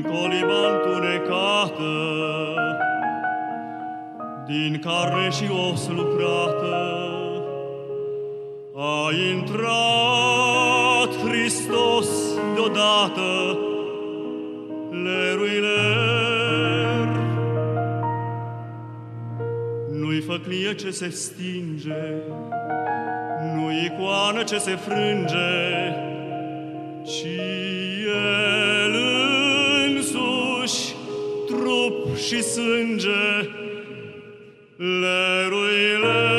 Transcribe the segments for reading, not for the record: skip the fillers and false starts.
coliba întunecată, din carne și os lucrată, a intrat Hristos deodată, lerui ler. Nu-i făclie ce se stinge, nu-i icoană ce se frânge, ci El însuși, trup și sânge, lerui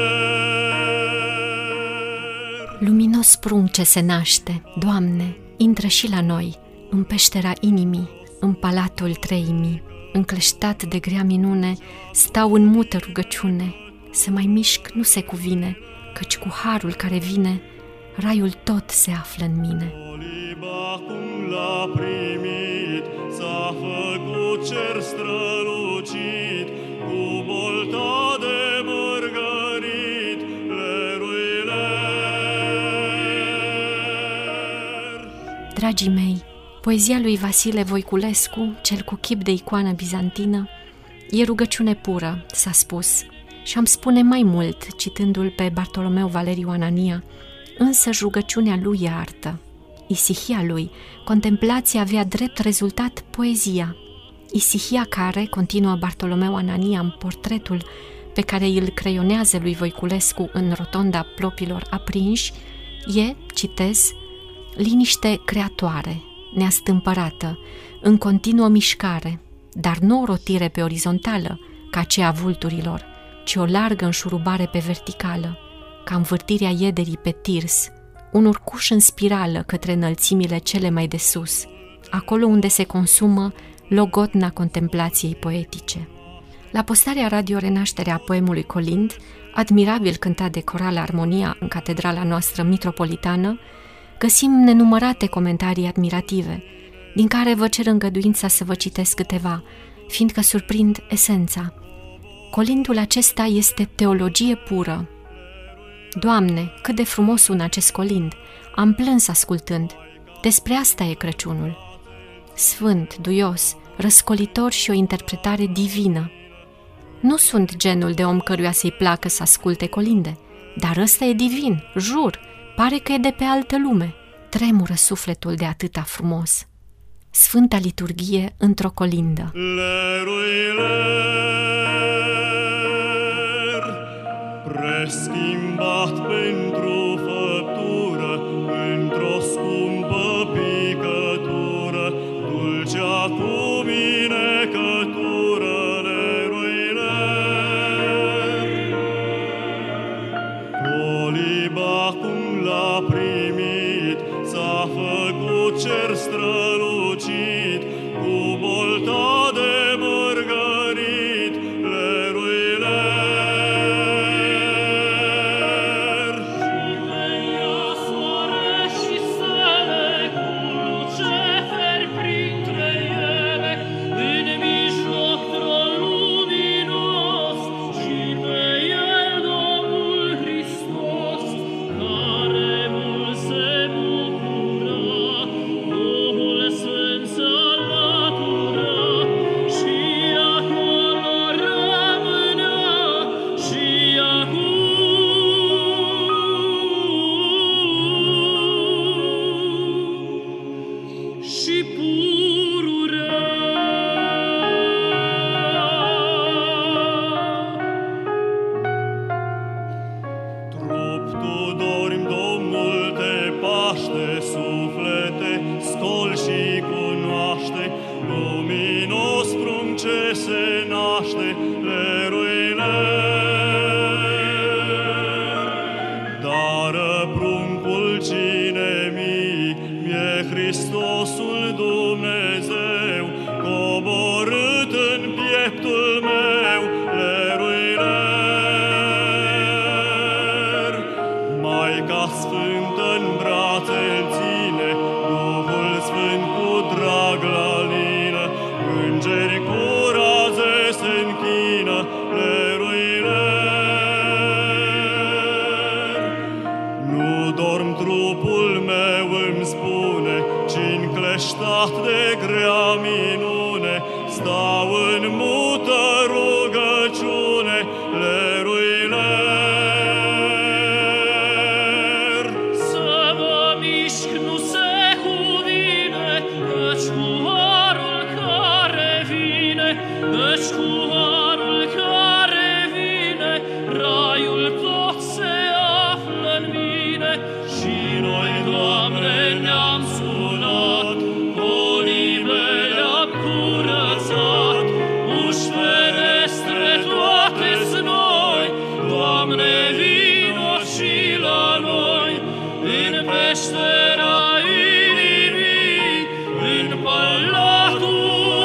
ler. Luminos prunc ce se naște, Doamne, intră și la noi, în peștera inimii, în palatul treimii. Încleștat de grea minune, stau în mută rugăciune. Să mai mișc nu se cuvine, căci cu harul care vine, raiul tot se află în mine. Coliba cum l-a primit, s-a făcut cer strălucit, cu bolta de mărgărit, lerui ler. Dragii mei, poezia lui Vasile Voiculescu, cel cu chip de icoană bizantină, e rugăciune pură, s-a spus, și am spune mai mult, citându-l pe Bartolomeu Valeriu Anania, însă rugăciunea lui e artă. Isihia lui, contemplația avea drept rezultat poezia. Isihia care, continuă Bartolomeu Anania în portretul pe care îl creionează lui Voiculescu în rotonda plopilor aprinși, e, citez, liniște creatoare, neastâmpărată, în continuă mișcare, dar nu o rotire pe orizontală, ca cea a vulturilor, ci o largă înșurubare pe verticală, ca învârtirea iederii pe tirs, un urcuș în spirală către înălțimile cele mai de sus, acolo unde se consumă logotna contemplației poetice. La postarea Radio Renașterea a poemului Colind, admirabil cântat de Corala Armonia în catedrala noastră mitropolitană, găsim nenumărate comentarii admirative, din care vă cer îngăduința să vă citesc câteva, fiindcă surprind esența. Colindul acesta este teologie pură. Doamne, cât de frumos sună acest colind! Am plâns ascultând. Despre asta e Crăciunul. Sfânt, duios, răscolitor și o interpretare divină. Nu sunt genul de om căruia să-i placă să asculte colinde, dar ăsta e divin, jur, pare că e de pe altă lume. Tremură sufletul de atâta frumos. Sfânta liturghie într-o colindă. Lerui ler, preschimbat pentru făptură, într-o scumpă picătură, dulcea cu minecătură, lerui ler. Coliba cum l-a primit, s-a făcut cer strălucit, cu bolta de mărgărit, lerui ler. Și veia soare și stele, cu luceferi printre ele, în mijloc tron luminos, și pe el Domnul Hristos, care mult se bucura, Duhul Sfânt să-l latura, și acolo rămânea, și acum și pururea. Trup tu dormi, Domnul te paște, suflete, scol și cunoaște, luminos prunc ce se naște, lerui ler. Dară pruncul cine mic, mie Hristosul Dumnezeu, coborât în pieptul meu, lerui ler. Maica Sfântă-n brațe-l ține, Duhul Sfânt cu drag la lină, îngeri cu raze se închină, lerui ler. Nu dorm, trupul meu îmi spune, ci-n Înveștat de grea minune, stau în mută rugăciune, leruiler. Să mă mișc nu se cuvine, căci cu harul care vine, căci cu harul care vine, raiul tot se află în mine. Și noi, Doamne, ne-am sunat, colibele le-am curățat, uși ferestre toate-s noi. Doamne, vino și la noi, în peștera inimii, în palatul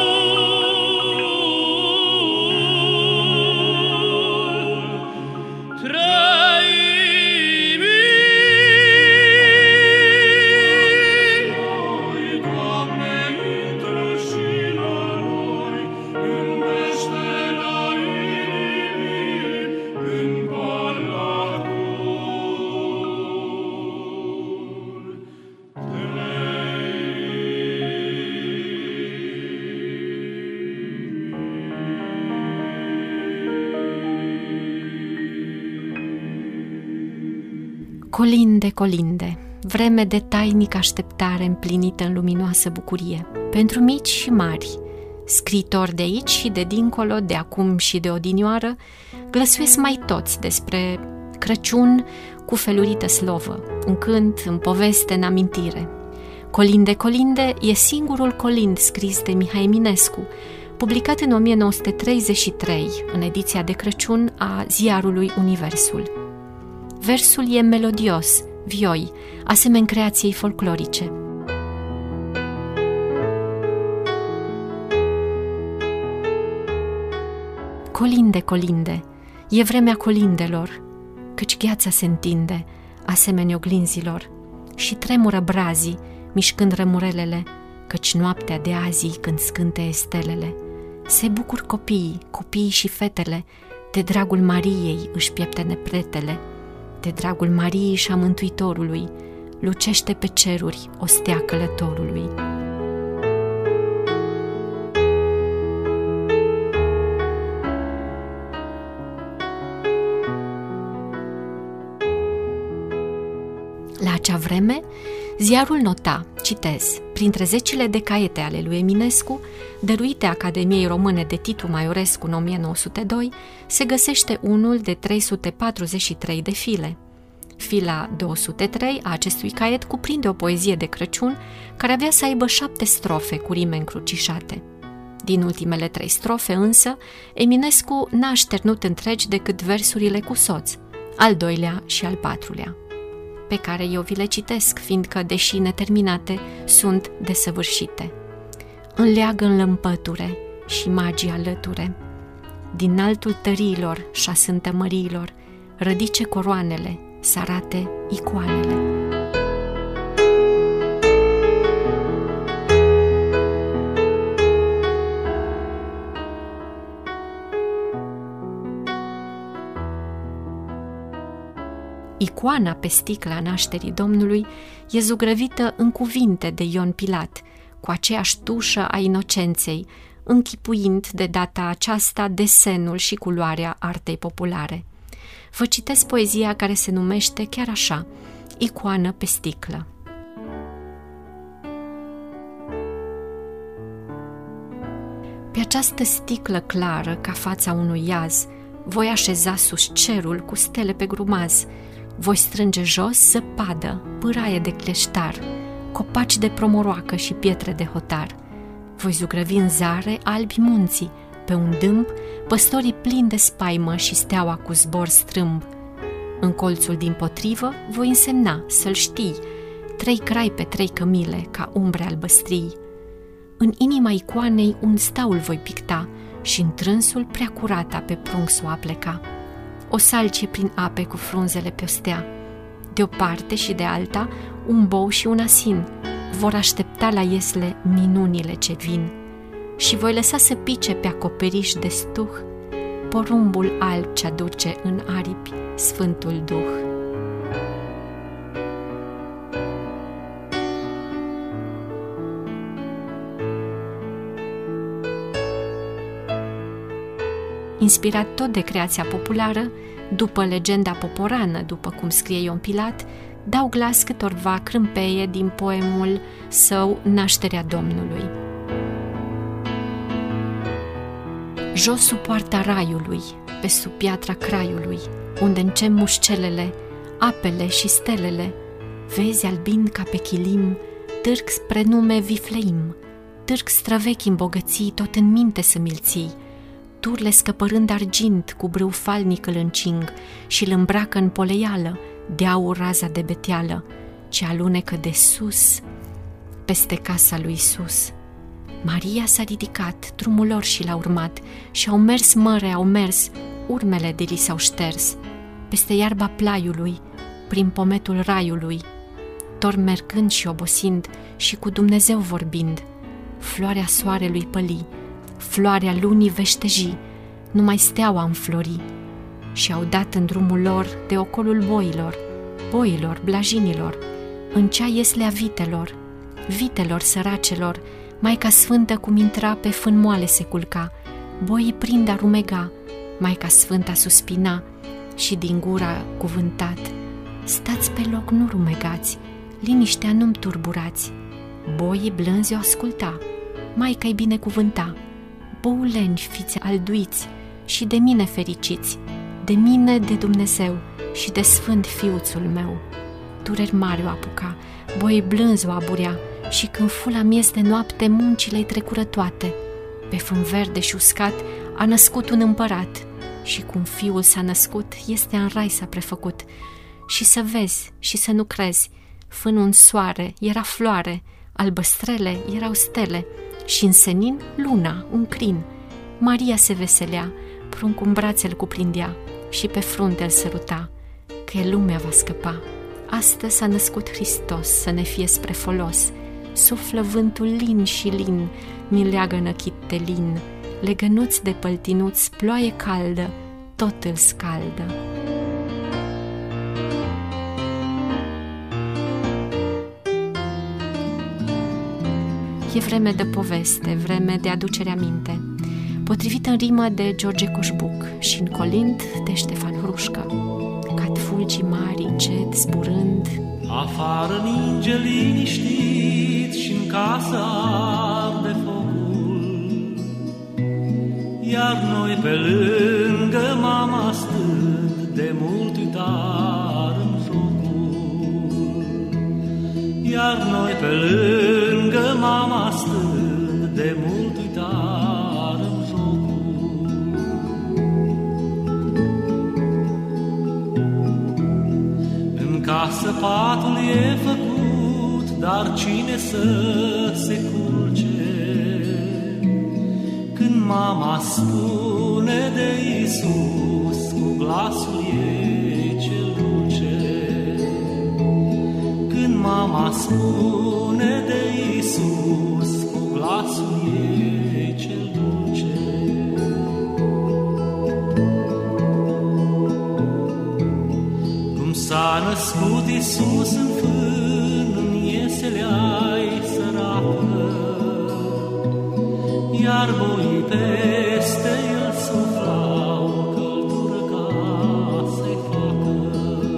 trăimii. Doamne, intră și la noi, în peștera inimii, în palatul Colinde, colinde, vreme de tainică așteptare împlinită în luminoasă bucurie, pentru mici și mari, scriitori de aici și de dincolo, de acum și de odinioară, glăsuiesc mai toți despre Crăciun cu felurită slovă, în cânt, în poveste, în amintire. Colinde, colinde e singurul colind scris de Mihai Eminescu, publicat în 1933, în ediția de Crăciun a ziarului Universul. Versul e melodios, vioi, asemeni creației folclorice. Colinde, colinde, e vremea colindelor, căci gheața se întinde, asemeni oglinzilor, și tremură brazii, mișcând rămurelele, căci noaptea de azi, când scânteie stelele, se bucur copiii și fetele, de dragul Mariei își pieptene pretele, de dragul Mariei și a Mântuitorului, lucește pe ceruri ostea călătorului. La acea vreme, ziarul nota, citez, printre zecile de caiete ale lui Eminescu, dăruite Academiei Române de Titu Maiorescu în 1902, se găsește unul de 343 de file. Fila 203 a acestui caiet cuprinde o poezie de Crăciun care avea să aibă 7 strofe cu rime încrucișate. Din ultimele 3 strofe însă, Eminescu n-a așternut întregi decât versurile cu soț, al doilea și al patrulea, pe care eu vi le citesc, fiindcă, deși neterminate, sunt desăvârșite. Înleagă în lămpăture și magii alăture, din altul tăriilor și a sântămăriilor, rădice coroanele, să arate icoanele. Icoana pe sticla nașterii Domnului e zugrăvită în cuvinte de Ion Pilat, cu aceeași tușă a inocenței, închipuind de data aceasta desenul și culoarea artei populare. Vă citesc poezia care se numește chiar așa, Icoană pe sticlă. Pe această sticlă clară, ca fața unui iaz, voi așeza sus cerul cu stele pe grumaz, voi strânge jos zăpadă, pâraie de cleștar, copaci de promoroacă și pietre de hotar. Voi zugrăvi în zare albi munții, pe un dâmb păstorii plini de spaimă și steaua cu zbor strâmb. În colțul dimpotrivă voi însemna, să-l știi, 3 crai pe 3 cămile, ca umbre albăstrii. În inima icoanei un staul voi picta și în trânsul prea curata pe prunc s-o apleca. O salcie prin ape cu frunzele pe ostea, de o parte și de alta un bou și un asin vor aștepta la iesle minunile ce vin. Și voi lăsa să pice pe acoperiș de stuh porumbul alb ce aduce în aripi Sfântul Duh. inspirat tot de creația populară, după legenda poporană, după cum scrie Ion Pilat, dau glas câtorva crâmpeie din poemul său Nașterea Domnului. Jos sub poarta raiului, pe sub piatra craiului, unde încem mușcelele, apele și stelele, vezi albind ca pe chilim, târg spre nume Vifleim, târg străvechi îmbogății, tot în minte să mi-l ții, turle scăpărând argint, cu brâu falnic îl încing și-l îmbracă în poleială, de aur raza de beteală, ce alunecă de sus peste casa lui Iisus. Maria s-a ridicat, drumul lor și l-a urmat, și-au mers măre, au mers, urmele de li s-au șters, peste iarba plaiului, prin pometul raiului, tot mergând și obosind și cu Dumnezeu vorbind. Floarea soarelui păli, floarea lunii veșteji, numai steaua înflori, și-au dat în drumul lor de ocolul boilor, blajinilor, în cea ieslea vitelor săracelor, Maica Sfântă cum intra pe fân moale se culca, boii prind a rumega, Maica Sfântă suspina și din gura cuvântat, stați pe loc, nu rumegați, liniștea nu-mi turburați. Boii blânzi o asculta, Maica-i binecuvânta, bouleni fiți alduiți și de mine fericiți, de mine, de Dumnezeu și de Sfânt Fiuțul meu. Dureri mari o apuca, boii blânzi o aburea, și când fu la miez de noapte, muncile-i trecură toate. Pe fân verde și uscat a născut un împărat, și cum fiul s-a născut, este în rai s-a prefăcut. Și să vezi și să nu crezi, fânul în soare era floare, albăstrele erau stele, și în senin luna, un crin. Maria se veselea, pruncul în brațe îl cuprindea și pe frunte îl săruta, că lumea va scăpa. Astăzi s-a născut Hristos să ne fie spre folos. Suflă vântul lin și lin, mi leagă năchit de lin, legănuți de păltinuți, ploaie caldă, tot îl scaldă. E vreme de poveste, vreme de aducere aminte, potrivită în rimă de George Coșbuc și în colind de Ștefan Hrușcă. Cad fulgii mari încet zburând, afară ninge liniștit și-n casă arde focul, iar noi pe lângă mama stând, de mult uitarăm jocul. Iar noi pe lângă mama stând, de mult uitarăm jocul. În casă patul e făcut, dar cine să se culce? Când mama spune de Iisus, cu glasul ei cel dulce. Când mama spune de Iisus, cu glasul ei cel dulce. Cum s-a născut Iisus în fân, în ieselea-i sărată, iar boii peste el suflau căldură ca să-i facă.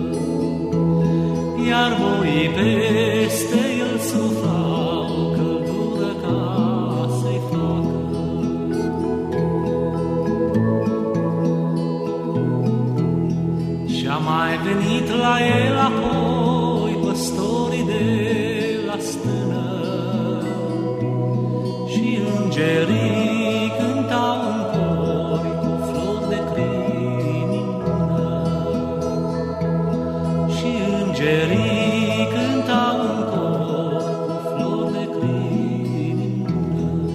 Iar boii peste el suflau căldură ca să-i facă. Și-a mai venit la el apoi păstorii de la stână, și îngerii cântau în cori cu flori de crin în mână. Și îngerii cântau în cori cu flori de crin în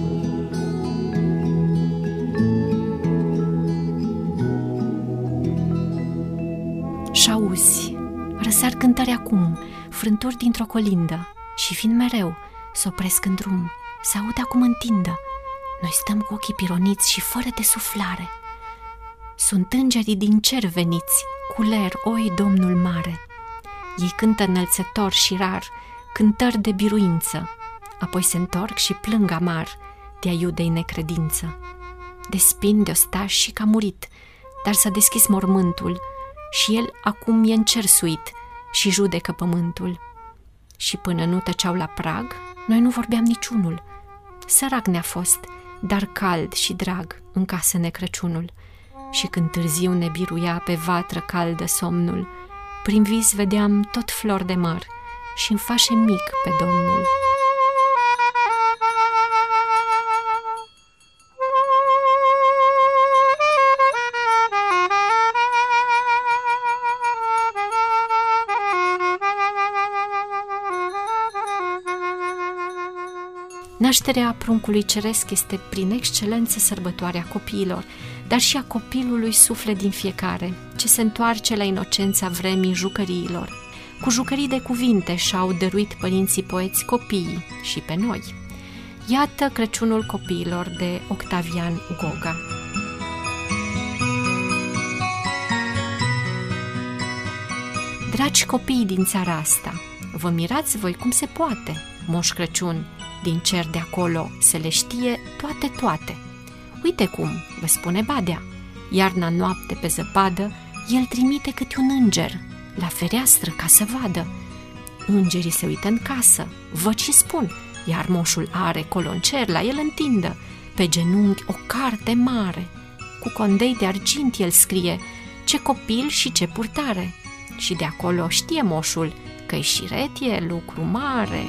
și auzi, răsar cântări acum, frânturi dintr-o colindă, și vin mereu, s-opresc în drum, s-aud acum întindă. Noi stăm cu ochii pironiți și fără de suflare. Sunt îngerii din cer veniți, cu ler, oi, Domnul mare. Ei cântă înălțător și rar, cântări de biruință, apoi se întorc și plâng amar de a iudei necredință. de spini, de ostași și că a murit, dar s-a deschis mormântul și el acum e în cer suit și judecă pământul. Și până nu tăceau la prag, noi nu vorbeam niciunul. Sărac ne-a fost, dar cald și drag în casă Crăciunul. Și când târziu ne biruia pe vatră caldă somnul, prin vis vedeam tot flori de măr și în fașe mic pe Domnul. Nașterea pruncului ceresc este prin excelență sărbătoarea copiilor, dar și a copilului suflet din fiecare, ce se întoarce la inocența vremii jucăriilor. Cu jucării de cuvinte și-au dăruit părinții poeți copiii și pe noi. Iată Crăciunul copiilor de Octavian Goga. Dragi copii din țara asta, vă mirați voi cum se poate, Moș Crăciun, din cer de acolo se le știe toate. Uite cum, vă spune Badea, iarna noapte pe zăpadă, el trimite câte un înger la fereastră ca să vadă. Îngerii se uită în casă, văd și spun, iar moșul are coloncer la el întindă, pe genunchi o carte mare. Cu condei de argint el scrie ce copil și ce purtare. Și de acolo știe moșul că-i șiret e lucru mare.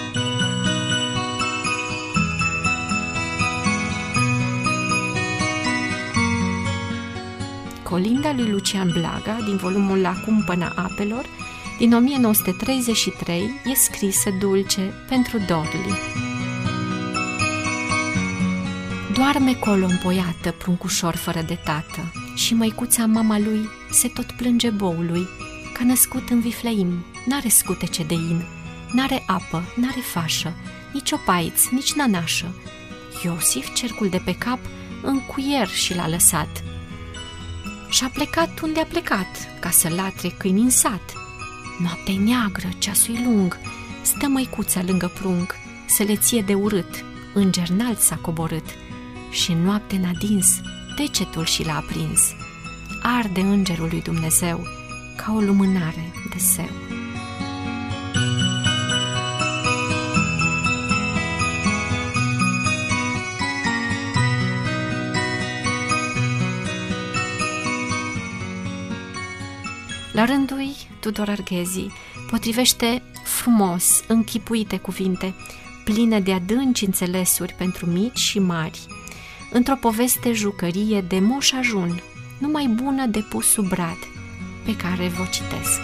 Colinda lui Lucian Blaga, din volumul La cumpăna apelor, din 1933, e scrisă dulce pentru Dorli. Doarme colo împoiată pruncușor fără de tată și măicuța mama lui se tot plânge boului, că născut în Vifleim, n-are scutece de in, n-are apă, n-are fașă, nici opaiț, nici nănașă. Iosif, cercul de pe cap, în cuier și l-a lăsat. Și-a plecat unde a plecat, ca să latre câini în sat. Noaptea-i neagră, ceasul-i lung, stă măicuța lângă prunc, să le ție de urât, înger înalt s-a coborât. Și în noapte n-a dins, degetul și l-a aprins. Arde îngerul lui Dumnezeu, ca o lumânare de seu. La rândul lui, Tudor Arghezi potrivește frumos închipuite cuvinte, pline de adânci înțelesuri pentru mici și mari, într-o poveste jucărie de moș ajun, numai bună de pus sub brad, pe care vă citesc.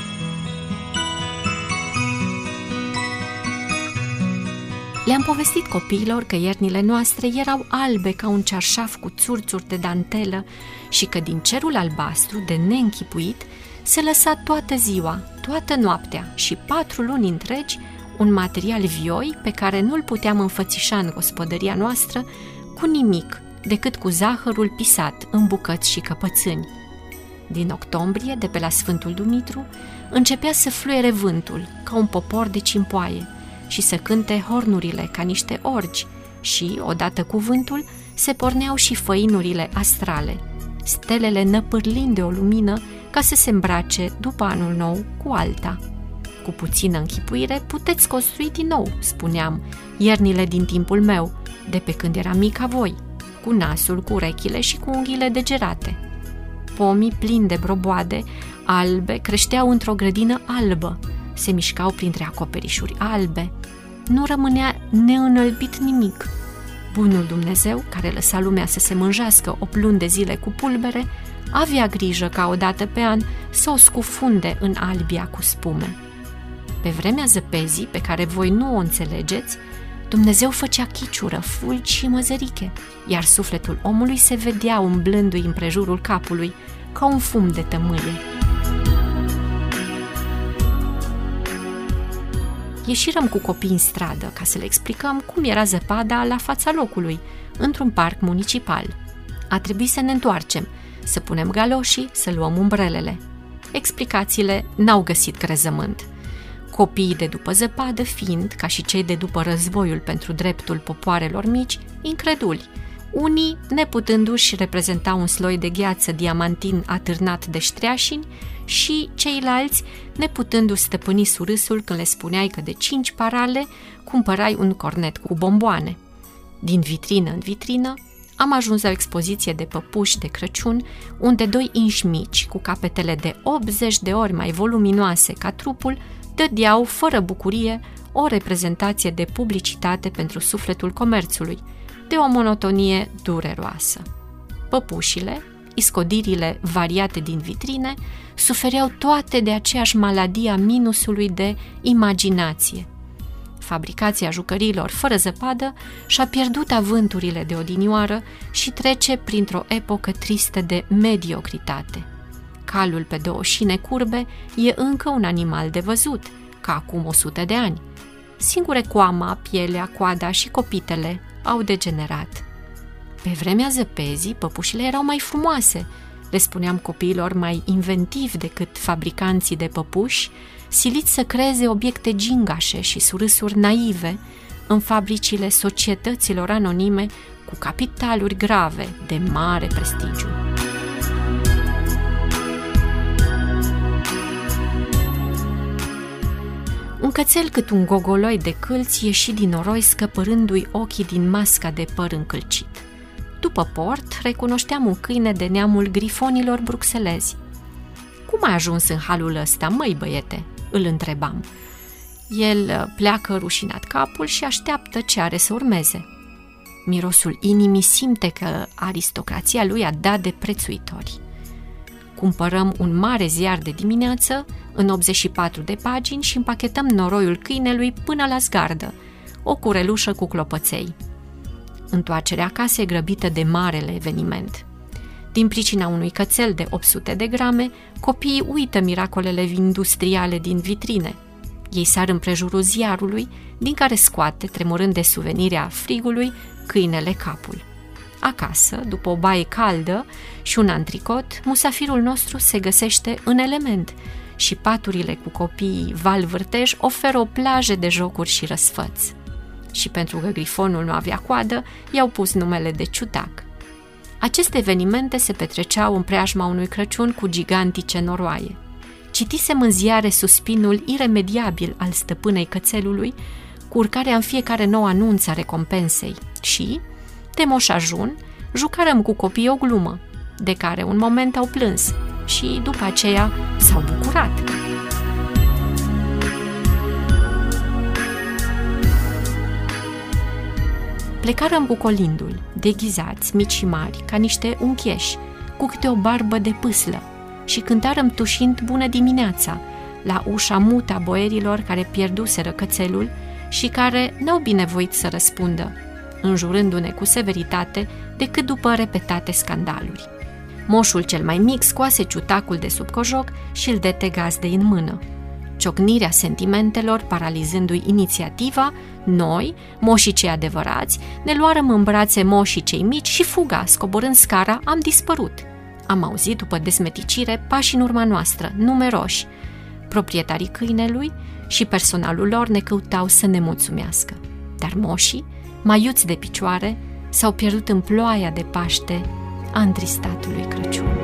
Le-am povestit copiilor că iernile noastre erau albe ca un cearșaf cu țurțuri de dantelă și că din cerul albastru de neînchipuit se lăsa toată ziua, toată noaptea și 4 luni întregi un material vioi pe care nu-l puteam înfățișa în gospodăria noastră cu nimic decât cu zahărul pisat în bucăți și căpățâni. Din octombrie, de pe la Sfântul Dumitru, începea să fluiere vântul ca un popor de cimpoaie și să cânte hornurile ca niște orgi și, odată cu vântul, se porneau și făinurile astrale, stelele năpârlind de o lumină ca să se îmbrace după anul nou cu alta. Cu puțină închipuire puteți construi din nou, spuneam, iernile din timpul meu, de pe când eram mic ca voi, cu nasul, cu urechile și cu unghiile degerate. Pomii plini de broboade albe creșteau într-o grădină albă, se mișcau printre acoperișuri albe. Nu rămânea neînălbit nimic. Bunul Dumnezeu, care lăsa lumea să se mânjească 8 luni de zile cu pulbere, avea grijă ca odată pe an să o scufunde în albia cu spume. Pe vremea zăpezii, pe care voi nu o înțelegeți, Dumnezeu făcea chiciură, fulgi și măzăriche, iar sufletul omului se vedea umblându-i împrejurul capului, ca un fum de tămâie. Ieșirăm cu copii în stradă ca să le explicăm cum era zăpada la fața locului, într-un parc municipal. A trebuit să ne întoarcem, să punem galoșii, să luăm umbrelele. Explicațiile n-au găsit crezământ. Copiii de după zăpadă fiind, ca și cei de după războiul pentru dreptul popoarelor mici, increduli. unii neputându-și reprezenta un sloi de gheață diamantin atârnat de ștreașini și ceilalți neputându-și stăpâni surâsul când le spuneai că de 5 parale cumpărai un cornet cu bomboane. Din vitrină în vitrină am ajuns la o expoziție de păpuși de Crăciun, unde 2 inși mici, cu capetele de 80 de ori mai voluminoase ca trupul, dădeau, fără bucurie, o reprezentație de publicitate pentru sufletul comerțului, de o monotonie dureroasă. Păpușile, iscodirile variate din vitrine, sufereau toate de aceeași maladie a minusului de imaginație. Fabricația jucăriilor fără zăpadă și-a pierdut avânturile de odinioară și trece printr-o epocă tristă de mediocritate. Calul pe 2 șine curbe e încă un animal de văzut, ca acum 100 de ani. Singure coama, pielea, coada și copitele au degenerat. Pe vremea zăpezii, păpușile erau mai frumoase, le spuneam copiilor mai inventivi decât fabricanții de păpuși, siliți să creeze obiecte gingașe și surâsuri naive în fabricile societăților anonime cu capitaluri grave de mare prestigiu. Un cățel cât un gogoloi de câlți ieși din noroi scăpărându-i ochii din masca de păr încălcit. După port, recunoșteam un câine de neamul grifonilor bruxelezi. Cum ai ajuns în halul ăsta, măi băiete?" îl întrebam. El pleacă rușinat capul și așteaptă ce are să urmeze. Mirosul inimii simte că aristocrația lui a dat de prețuitori. Cumpărăm un mare ziar de dimineață, în 84 de pagini, și împachetăm noroiul câinelui până la zgardă, o curelușă cu clopăței. Întoarcerea acasă e grăbită de marele eveniment. Din pricina unui cățel de 800 de grame, copiii uită miracolele industriale din vitrine. Ei sar împrejurul ziarului, din care scoate, tremurând de suvenirea frigului, câinele capul. Acasă, după o baie caldă și un antricot, musafirul nostru se găsește în element și paturile cu copiii val-vârtej oferă o plajă de jocuri și răsfăți. Și pentru că grifonul nu avea coadă, i-au pus numele de ciutac. Aceste evenimente se petreceau în preajma unui Crăciun cu gigantice noroaie. Citisem în ziare suspinul iremediabil al stăpânei cățelului, cu urcarea în fiecare nou anunț a recompensei și, de Moș Ajun, jucarăm cu copiii o glumă, de care un moment au plâns și după aceea s-au bucurat. Plecarăm cu colindul, deghizați, mici și mari, ca niște unchieși, cu câte o barbă de pâslă, și cântarăm tușind bună dimineața la ușa mută a boierilor care pierduseră cățelul și care n-au binevoit să răspundă, înjurându-ne cu severitate decât după repetate scandaluri. Moșul cel mai mic scoase ciutacul de sub cojoc și îl dete gazdei în mână. Ciocnirea sentimentelor paralizându-i inițiativa, noi, moșii cei adevărați, ne luarăm în brațe moșii cei mici și fuga, scoborând scara, am dispărut. Am auzit după desmeticire pași în urma noastră, numeroși. Proprietarii câinelui și personalul lor ne căutau să ne mulțumească. Dar moșii, maiuți de picioare, s-au pierdut în ploaia de Paște a întristatului Crăciun.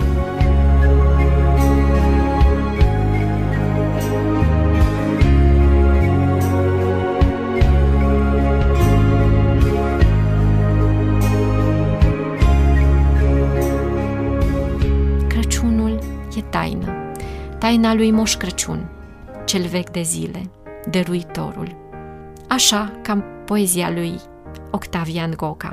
Crăciunul e taină, taina lui Moș Crăciun, cel vechi de zile, dăruitorul, așa ca în poezia lui Octavian Goga.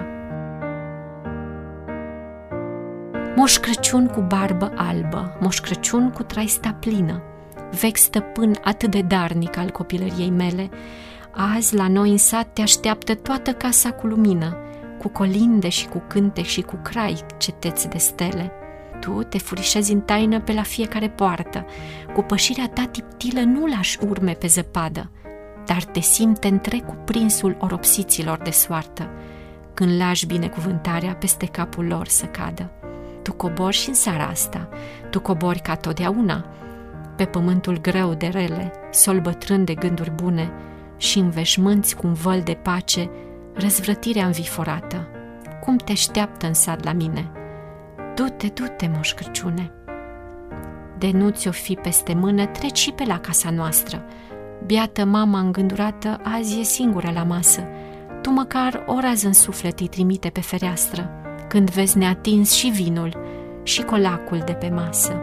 Moș Crăciun cu barbă albă, Moș Crăciun cu traista plină, vechi stăpân atât de darnic al copilăriei mele, azi la noi în sat te așteaptă toată casa cu lumină, cu colinde și cu cântec și cu crai, cetăți de stele. Tu te furișezi în taină pe la fiecare poartă, cu pășirea ta tiptilă nu lași urme pe zăpadă, dar te simte întreg cuprinsul oropsiților de soartă, când lași binecuvântarea peste capul lor să cadă. Tu cobori și în seara asta, tu cobori ca totdeauna, pe pământul greu de rele, sol bătrân de gânduri bune și înveșmânți cu un văl de pace răzvrătirea înviforată. cum te așteaptă în sat la mine. Du-te, du-te, Moș Crăciune. De nu ți-o fi peste mână, treci și pe la casa noastră. Biată mama îngândurată azi e singură la masă. Tu măcar o rază în suflet îi trimite pe fereastră, când vezi neatins și vinul și colacul de pe masă.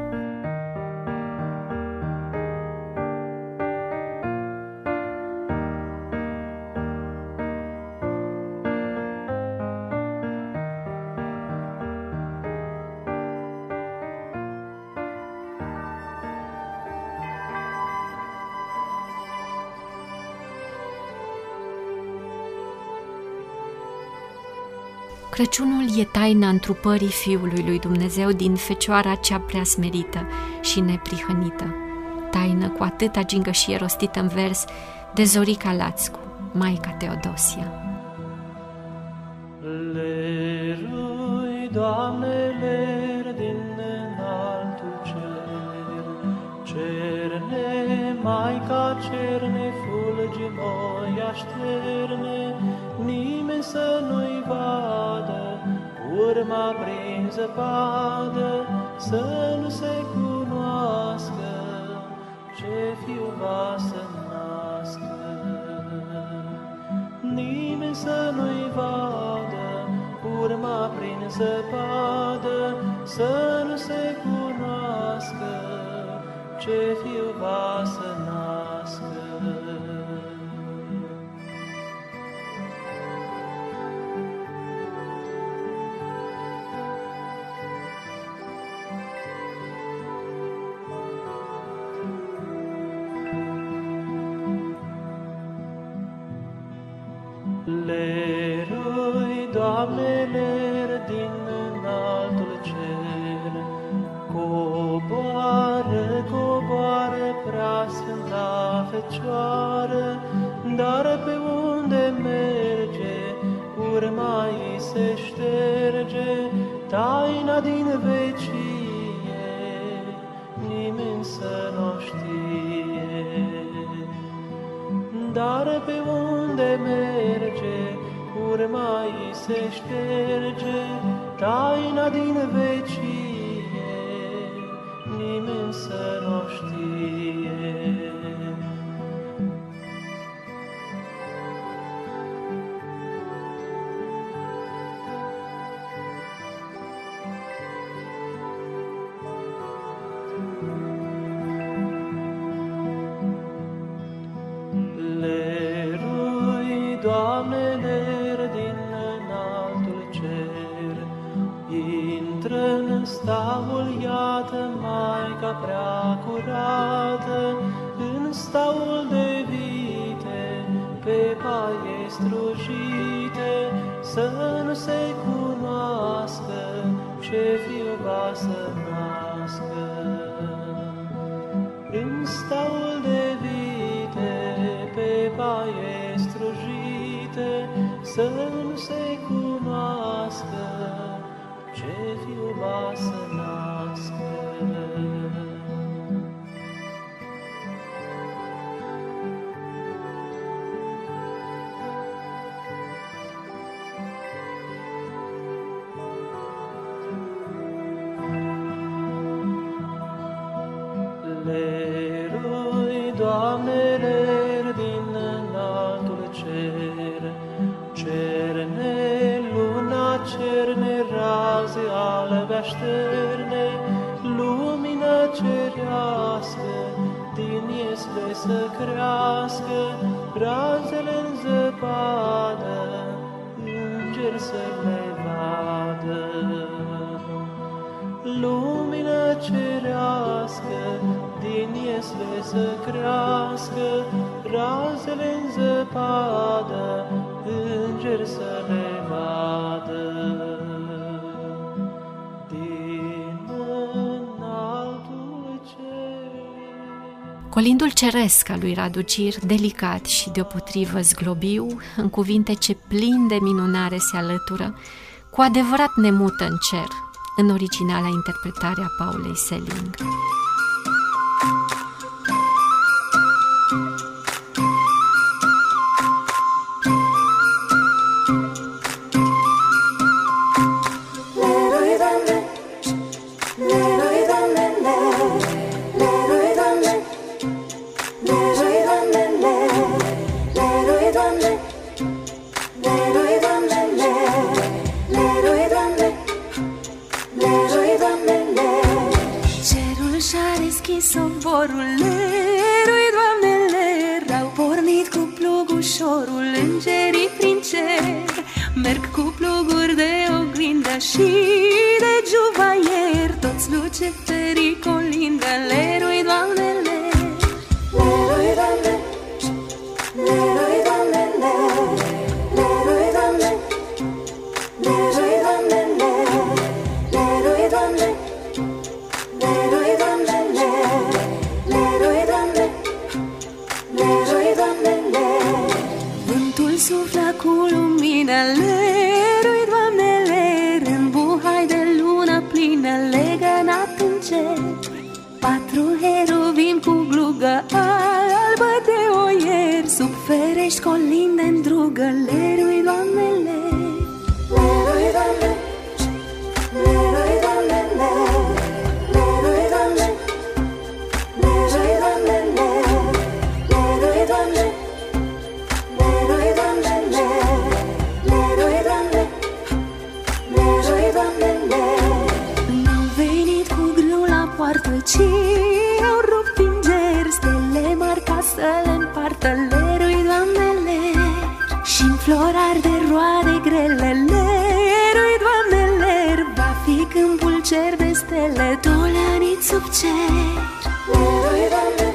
Crăciunul e taina întrupării Fiului lui Dumnezeu din Fecioara cea prea smerită și neprihănită. Taină cu atâta gingășie rostită în vers de Zorica Lațcu, Maica Teodosia. Lerui, Doamne, ler din înaltul cer, cerne, Maica, cerne, fulgi moi așterne, nimeni să nu-i vadă, urma prin zăpadă, să nu se cunoască ce fiu va să nască. Nimeni să nu-i vadă, urma prin zăpadă, să nu se cunoască ce fiu va să nască. Lerui, Doamne, ler din înaltul cer, coboară, coboară prea sfânta Fecioară, dar pe unde merge, urma ei se șterge, taina din vecie, nimeni să nu știe. Dar pe unde merge, urma ei se șterge, taina din vecie, nimeni să nu știe. Doamne, ler din înaltul cer, intră în staul, iată, Maica prea curată, în staul de vite, pe paie strujite, să nu se cunoască ce fiu va să nască. În staul de vite, pe paie strujite, să nu se cunoască ce fiu va să nască. Lerui, Doamne, ler din înaltul cer, cerne, luna, cerne, raze albe așterne, lumină cerească, din iesle să crească, razele în zăpadă, îngeri să le vadă. Lumină cerească, din iesle să crească, razele în zăpadă, îngeri să le vadă. Din înaltul cer. Colindul ceresc al lui Radu Gir, delicat și deopotrivă zglobiu, în cuvinte ce plin de minunare se alătură, cu adevărat nemută în cer, în originala interpretare a Paulei Selling. ușorul, îngerii prin cer merg cu pluguri de oglindă și de juvaier. Toți luceferii colindă, lerui, Doamne, lerui, Doamne, lerui, Doamne, lerui, Doamne, lerui, Doamne, lerui, Doamne, lerui, Doamne, lerui, Doamne, lerui, Doamne, vântul suflă cu lumină, lerui, Doamne, ler, în buhai de lună plină, legănat în cer. 4 heruvim cu glugă albă de oier, sub ferești colinde în drugă, lerui, Doamne, lerui, Doamne, lerui, Doamne, lerui, Doamne, lerui, Doamne, lerui, Doamne, lerui, Doamne, lerui, Doamne, lerui, Doamne, n-au venit cu grâu la poartă, ci au rupt din ger stele mari ca să le împartă, lerui, Doamne, ler, și-n florari de roade grele, lerui, Doamne, ler, va fi câmpul cer de stele, dolănit sub cer. Lerui, Doamne,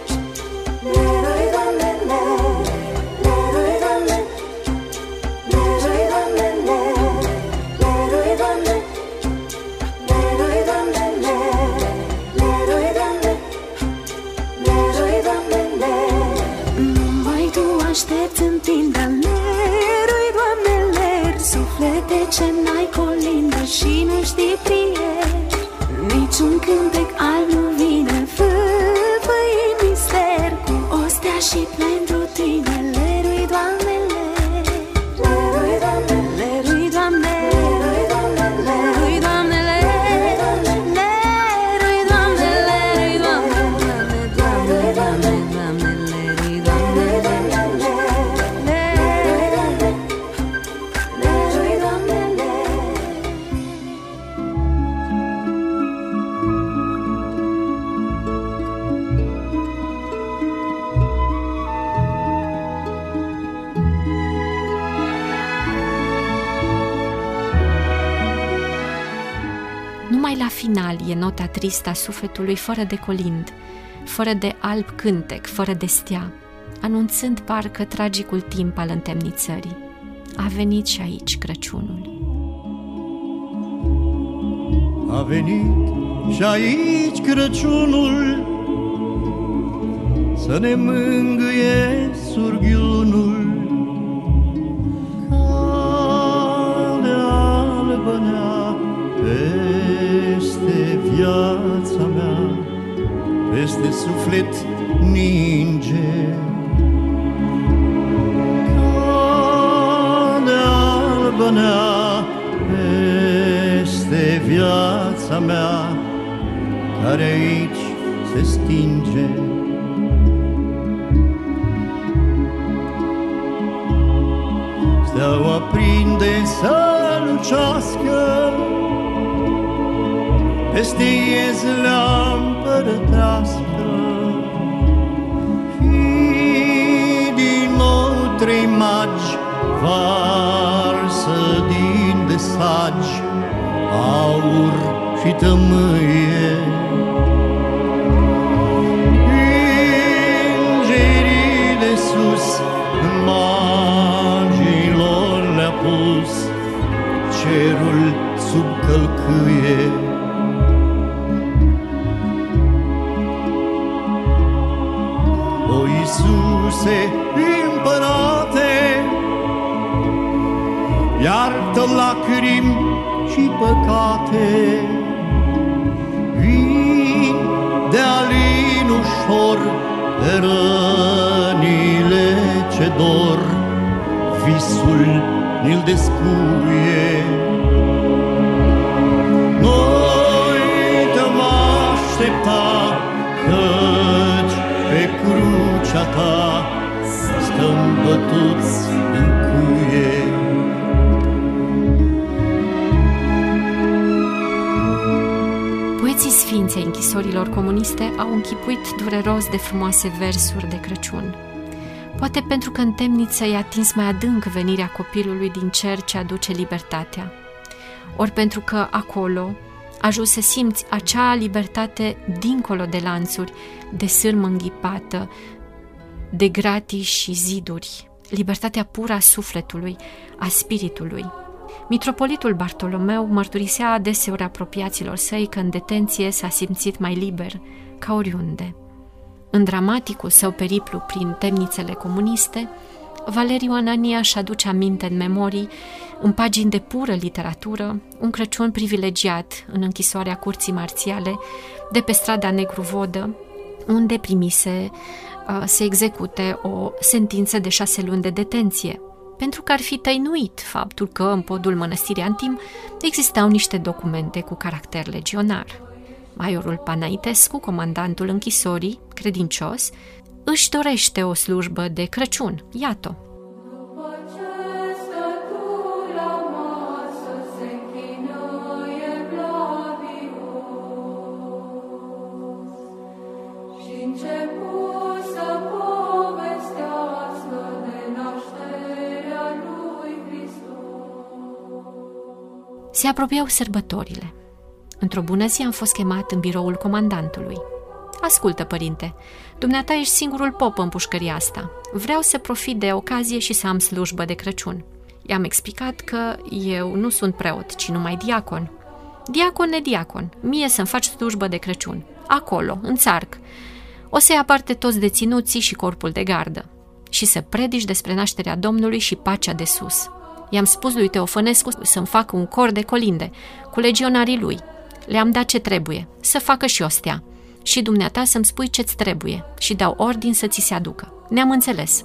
lerui, Doamne, lerui, Doamne, lerui, Doamne, lerui, Doamne, lerui, Doamne, lerui, Doamne, lerui, Doamne, numai Tu aștepți în tindă, lerui, Doamne, ler, suflete ce n-ai colindă și nu știi prier, niciun cântec alb nu vine, fâlfâi mister, cu ostea și pentru Tine, lerui, Doamne, lerui, Doamne, lerui, Doamne, lerui, Doamne, lerui, Doamne, lerui, Doamne, lerui, Doamne, Doamne, Doamne, Doamne, lerui, Doamne, lerui, Doamne, Numai la final e nota tristă a sufletului, fără de colind, fără de alb cântec, fără de stea, anunțând parcă tragicul timp al întemnițării. A venit și aici Crăciunul. A venit și aici Crăciunul, să ne mângâie surghiunul. Calea albă-nea peste viața mea, peste suflet ninge. Calea albă-nea peste viața mea, care aici se stinge. Steaua prinde să lucească peste iez împărătească. Fii din nou 3 magi, varsă din desagi aur și tămâie. Îngerii de sus magilor le-a pus, cerul sub călcâie. O Iisuse, Împărate, iartă lacrimi și păcate. Vii de alin ușor de rănile ce dor, visul ni-l descuie. Noi te-am aștepta, căci pe crucea ta stăm bătuți în cuie. Poeții sfinți ai închisorilor comuniste au închipuit dureros de frumoase versuri de Crăciun. Poate pentru că în temniță i-a atins mai adânc venirea copilului din cer ce aduce libertatea. Ori pentru că acolo ajungi să simți acea libertate dincolo de lanțuri, de sârmă înghipată, de gratii și ziduri, libertatea pură a sufletului, a spiritului. Mitropolitul Bartolomeu mărturisea adeseori apropiaților săi că în detenție s-a simțit mai liber ca oriunde. În dramaticul său periplu prin temnițele comuniste, Valeriu Anania își aduce aminte în memorii, în pagini de pură literatură, un Crăciun privilegiat în închisoarea curții marțiale de pe strada Negru Vodă, unde primise să execute o sentință de 6 luni de detenție, pentru că ar fi tăinuit faptul că în podul mănăstirii Antim existau niște documente cu caracter legionar. Majorul Panaitescu, comandantul închisorii, credincios, își dorește o slujbă de Crăciun, iată. Se apropiau sărbătorile. Într-o bună zi am fost chemat în biroul comandantului. Ascultă, părinte, dumneata ești singurul pop în pușcăria asta. Vreau să profit de ocazie și să am slujbă de Crăciun. I-am explicat că eu nu sunt preot, ci numai diacon. Diacon nediacon, mie să-mi faci slujbă de Crăciun. Acolo, în țarc. O să-i aparte toți deținuții și corpul de gardă. Și să predici despre nașterea Domnului și pacea de sus. I-am spus lui Teofănescu să-mi facă un cor de colinde cu legionarii lui. Le-am dat ce trebuie, să facă și ostea. Și dumneata să-mi spui ce-ți trebuie și dau ordin să ți se aducă. Ne-am înțeles.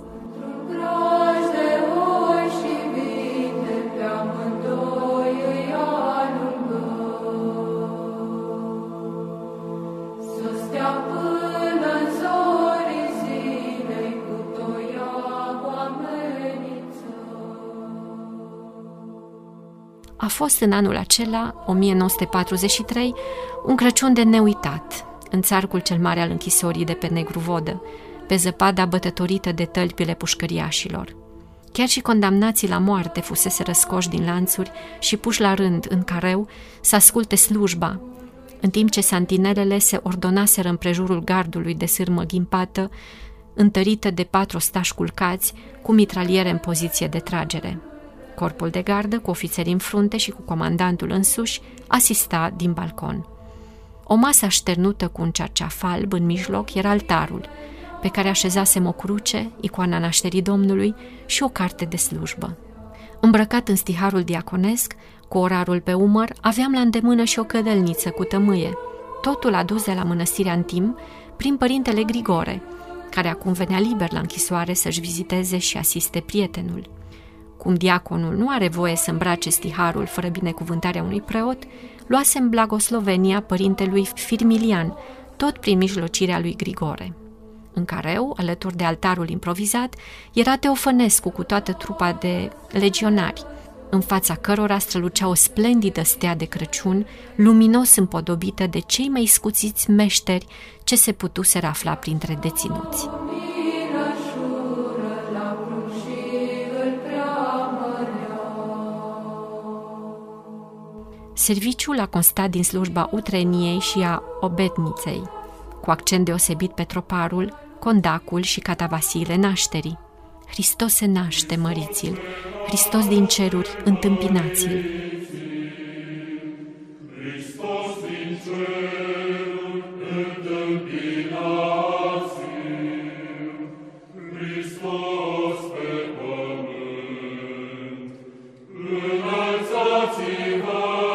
A fost în anul acela, 1943, un Crăciun de neuitat, în țarcul cel mare al închisorii de pe Negru Vodă, pe zăpada bătătorită de tălpile pușcăriașilor. Chiar și condamnații la moarte fusese răscoși din lanțuri și puși la rând în careu să asculte slujba, în timp ce santinelele se ordonaseră împrejurul gardului de sârmă ghimpată, întărită de 4 ostași culcați cu mitraliere în poziție de tragere. Corpul de gardă, cu ofițeri în frunte și cu comandantul însuși, asista din balcon. O masă așternută cu un cerceaf alb în mijloc era altarul, pe care așezasem o cruce, icoana nașterii Domnului și o carte de slujbă. Îmbrăcat în stiharul diaconesc, cu orarul pe umăr, aveam la îndemână și o cădelniță cu tămâie, totul adus de la mănăstirea Antim prin părintele Grigore, care acum venea liber la închisoare să-și viziteze și asiste prietenul. Cum diaconul nu are voie să îmbrace stiharul fără binecuvântarea unui preot, luasem blagoslovenia părintelui Firmilian, tot prin mijlocirea lui Grigore. În careu, alături de altarul improvizat, era Teofănescu cu toată trupa de legionari, în fața cărora strălucea o splendidă stea de Crăciun, luminos împodobită de cei mai scuțiți meșteri ce se putuseră afla printre deținuți. Serviciul a constat din slujba utreniei și a obetniței, cu accent deosebit pe troparul, condacul și catavasiile nașterii. Hristos se naște, măriți-l! Hristos din ceruri, întâmpinați-l! Hristos din ceruri, întâmpinați-l! Hristos pe pământ, înălțați-vă!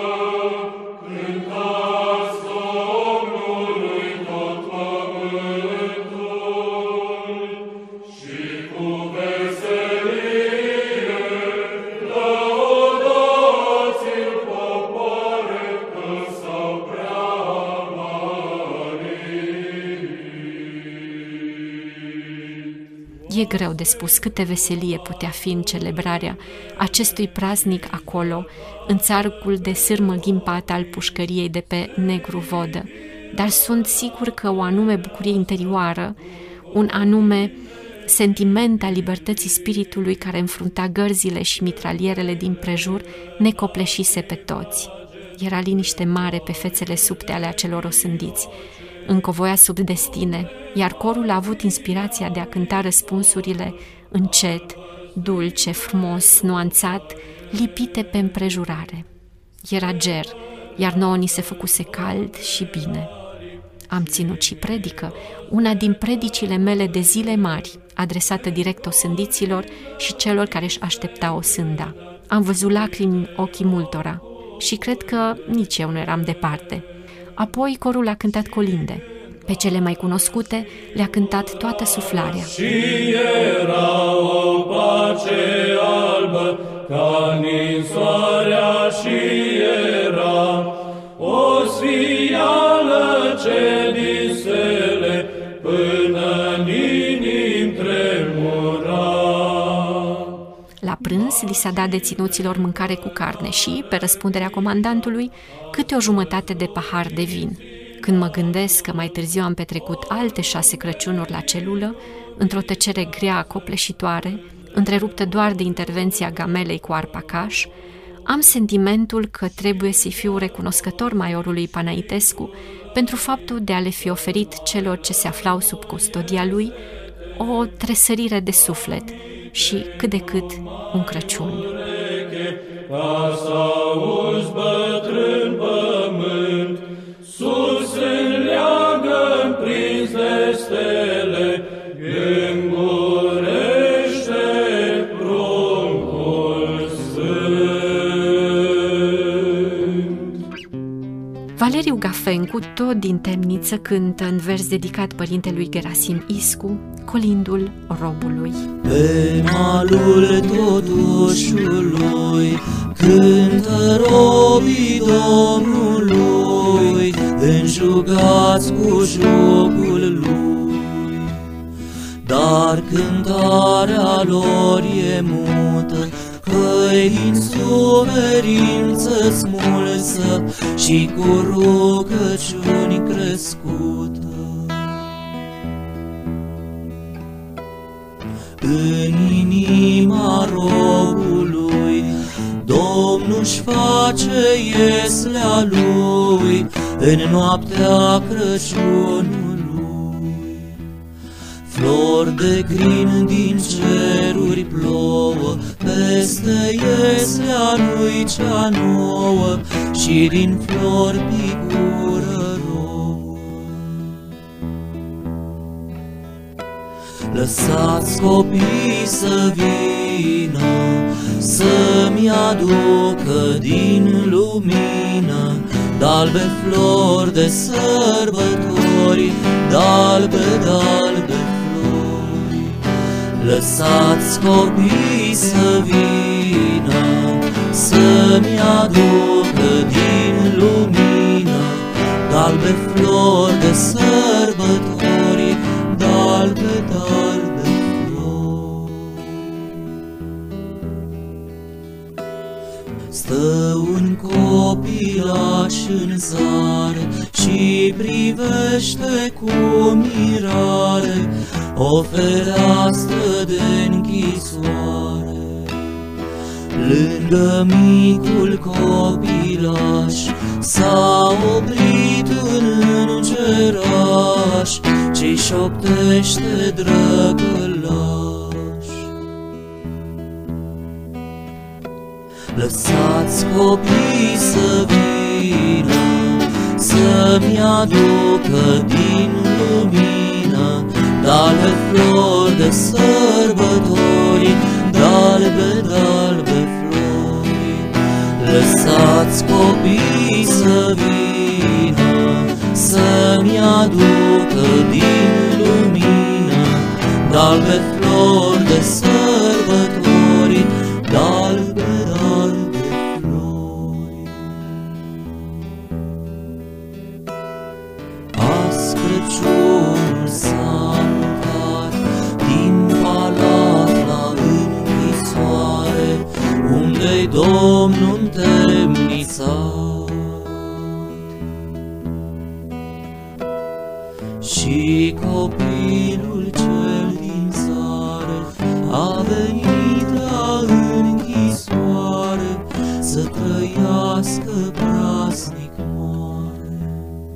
E greu de spus câte veselie putea fi în celebrarea acestui praznic acolo, în țarcul de sârmă ghimpată al pușcăriei de pe Negru Vodă, dar sunt sigur că o anume bucurie interioară, un anume sentiment al libertății spiritului care înfrunta gărzile și mitralierele din prejur ne copleșise pe toți. Era liniște mare pe fețele subte ale acelor osândiți, încovoia sub destine, iar corul a avut inspirația de a cânta răspunsurile încet, dulce, frumos, nuanțat, lipite pe împrejurare. Era ger, iar nouă ni se făcuse cald și bine. Am ținut și predică, una din predicile mele de zile mari, adresată direct osândiților și celor care își așteptau osânda. Am văzut lacrimi în ochii multora și cred că nici eu nu eram departe. Apoi corul a cântat colinde. Pe cele mai cunoscute le-a cântat toată suflarea. Și era o pace albă ca ninsoarea și era o sfială ce din stele până-n inim tremura. La prânz li s-a dat deținuților mâncare cu carne și, pe răspunderea comandantului, câte o jumătate de pahar de vin. Când mă gândesc că mai târziu am petrecut alte 6 Crăciunuri la celulă, într-o tăcere grea, copleșitoare, întreruptă doar de intervenția gamelei cu arpacaș, am sentimentul că trebuie să-i fiu recunoscător majorului Panaitescu pentru faptul de a le fi oferit celor ce se aflau sub custodia lui o tresărire de suflet și cât de cât un Crăciun. Ca s-auzi bătrân pământ, sus în leagă prins de stele, îngurește pruncul sfânt. Valeriu Gafencu, tot din temniță, cântă în vers dedicat părintelui Gerasim Iscu, colindul robului. Pe malul totușului cântă robii Domnului, înjugați cu jocul lui. Dar cântarea lor e mută, că-i din suferință smulsă și cu rugăciuni crescută. În inima robului Domnul-și face ieslea lui în noaptea Crăciunului. Flori de crin din ceruri plouă peste ieslea lui cea nouă și din flori picură rouă. Lăsați copiii să vină, să-mi aducă din lumină d'albe flori de sărbători, d'albe flori. Lăsați copiii să vină, să-mi aducă din lumină d'albe flori de sărbători, d'albe flori. Stă un copilaș în zare și privește cu mirare o fereastră de închisoare. Lângă micul copilaș s-a oprit un îngeraș ce-i șoptește drăgălaș. Lăsați copiii să vină, să-mi aducă din lumină d'albe flori de sărbători, d'albe flori. Lăsați copiii să vină, să-mi aducă din lumină d'albe flori de sărbători, d'albe flori. Azi Crăciunul s-a mutat din palat la închisoare, unde-i Domnul întemnițat. Și copilul cel din țară că praznic moare.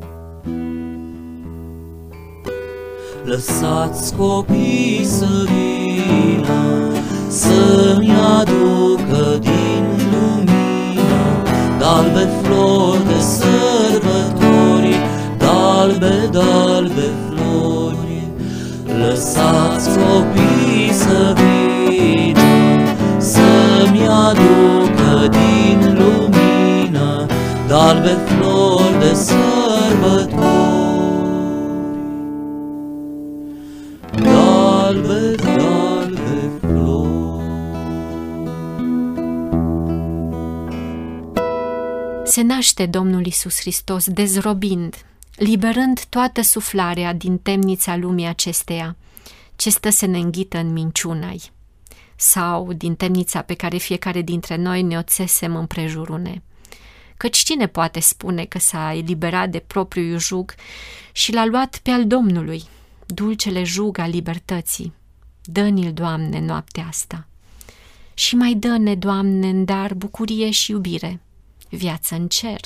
Lăsați copii să vină, să-mi aducă din lumină d'albe flori de sărbători, d'albe flori. Lăsați copii să vină, să-mi aducă din lumină d'albe flori de sărbători, d'albe flori. Se naște Domnul Iisus Hristos dezrobind, liberând toată suflarea din temnița lumii acesteia, ce stă să ne înghită în minciunai, sau din temnița pe care fiecare dintre noi ne-o țesem împrejurune. Căci cine poate spune că s-a eliberat de propriul jug și l-a luat pe al Domnului, dulcele jug al libertății? Dă-ni-l, Doamne, noaptea asta. Și mai dă-ne, Doamne, în dar bucurie și iubire, viață în cer.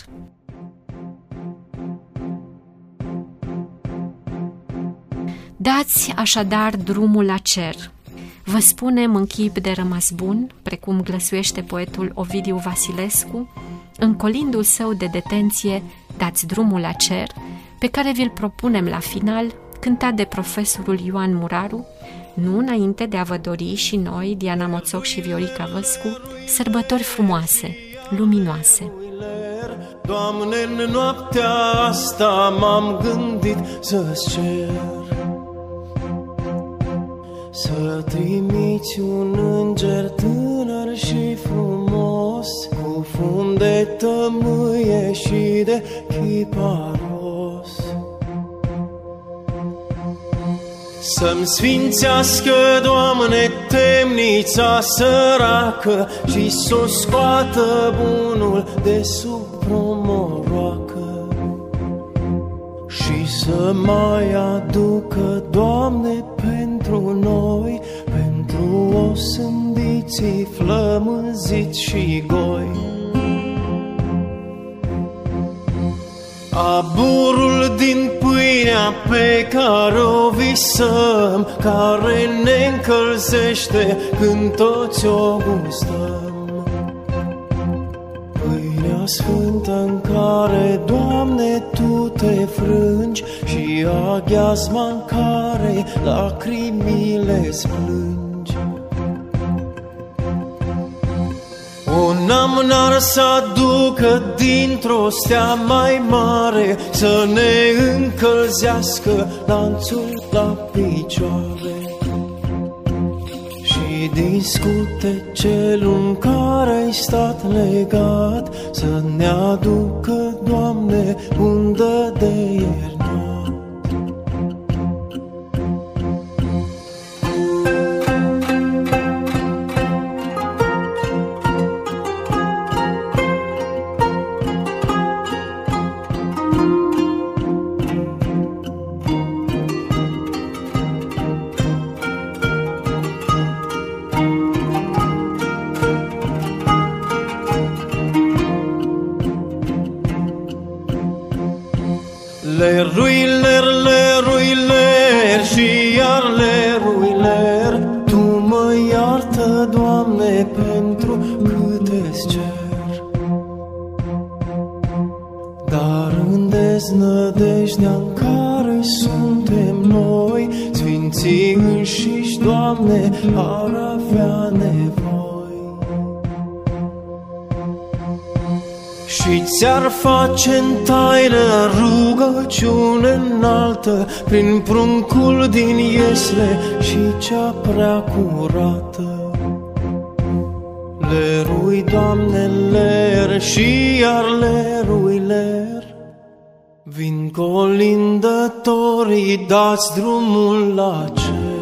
Dați așadar drumul la cer. Vă spunem în chip de rămas bun, precum glăsuiește poetul Ovidiu Vasilescu, în colindul său de detenție Dați drumul la cer, pe care vi-l propunem la final, cântat de profesorul Ioan Muraru, nu înainte de a vă dori și noi, Diana Moțoc și Viorica Văscu, sărbători frumoase, luminoase. Doamne, în noaptea asta m-am gândit să-ți cer să trimiți un înger tânăr și frumos, cu fum de tămâie și de chiparos, să-mi sfințească, Doamne, temnița săracă și s-o scoată bunul de sub promoroacă, și să mai aducă, Doamne, pentru noi, pentru osândiții flămânziți și goi, aburul din pâinea pe care o visăm, care ne încălzește când toți o gustăm. Pâinea sfântă în care, Doamne, Tu te frângi și aghiazma în care lacrimile splângi. Un amnar să aducă dintr-o stea mai mare, să ne încălzească lanțul la picioare, și din scutecelul în care-ai stat legat, să ne aducă, Doamne, undă de iernat. Leruiler, leruiler și iar leruiler, Tu mă iartă, Doamne, pentru câte-ți cer. Dar în deznădejdea în care suntem noi, sfinții înșiși, Doamne, ar avea nevoie. Și ți-ar face în taină rugăciune înaltă, prin pruncul din iesle și cea prea curată. Lerui, Doamne, ler și iar lerui, ler, vin colindătorii, dați drumul la cer.